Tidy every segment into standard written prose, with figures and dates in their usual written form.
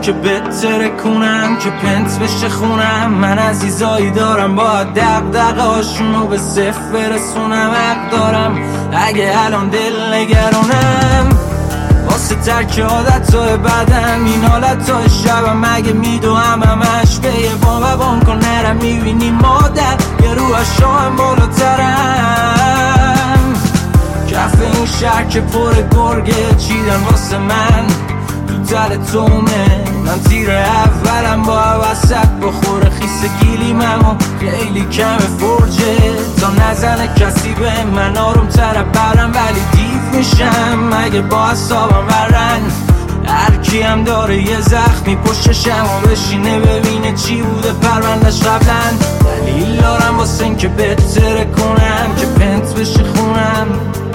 که بهتره کنم که پنت بشه خونم. من عزیزایی دارم باید دقدقه هاشونو به صفر برسونم. حق دارم اگه الان دل نگرانم واسه ترک عادتهای بدم. این حالتهای شبم اگه میدوهم همش به یه بام کن نرم. میبینی مادر یه روحش هم بالاترم. کف این شهر که پر گرگه چیدن واسه من تو تل تومه. من تیر اولم با وسط بخوره خیس گیلیمم و خیلی کم فرجه تا نزنه کسی به من. آروم تر برم ولی دیو میشم اگه با حسابم ورن. هرکی هم داره یه زخمی پشتشم و بشینه ببینه چی بوده پروندش قبلا. دلیل دارم واسه این که بهتره کنم که پنت بشه خونم.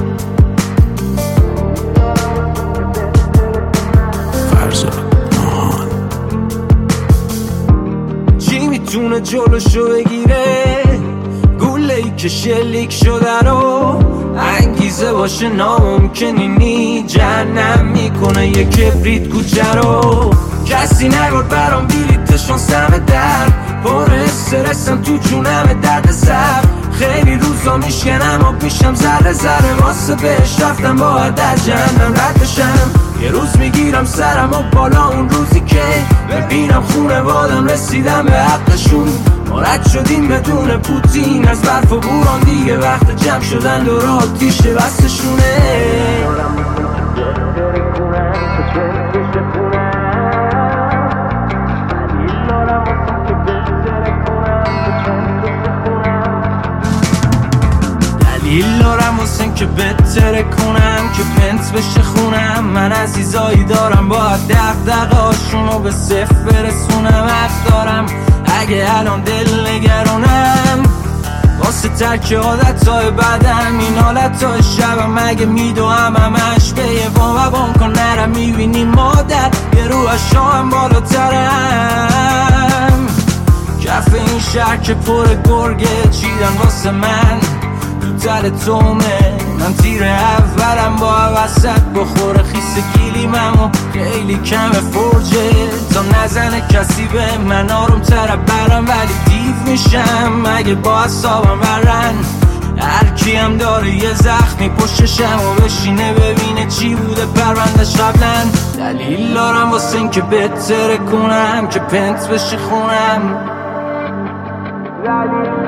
چی میتونه جلوشو بگیره؟ گوله ای که شلیک شده رو انگیزه باشه ناممکنی نی. جهنم میکنه یه کبریت کوچه رو. کسی نگرد برام بیلیتشون سم در پر استرسم تو جونم درد سر. خیلی روزا میشکنم و پیشم ذره ذره واسه بهش رفتم باید در جهنم رد بشم. یه روز میگیرم سرم و بالا اون روزی که ببینم خونوادم رسیدم به حقشون. ما رد شدیم بدون پوتین از برف و بوران دیگه وقت جمع شدن دور آتیش بستشونه. دلیل دارم واسه این که بهتره کنم که پنت بشه خونم. من عزیزایی دارم باید دقدقه هاشونو به صفر برسونم. حق دارم اگه الان دل نگرانم واسه ترک عادتهای بدم. این حالتهای شبم اگه میدوهم همش به یه بام کن نرم. میبینی مادر یه روحش هم بالاترم. کف این شهر که پر گرگه چیدن واسه من تو تل تومه. من تیر اولم با وسط بخوره خیس گیلیمم و خیلی کم فرجه تا نزنه کسی به من. آروم تر برم ولی دیو میشم اگه با حسابم ورن. هرکی هم داره یه زخمی پشتشم و بشینه ببینه چی بوده پروندش قبلا. دلیل دارم واسه این که بهتره کنم که پنت بشه خونم.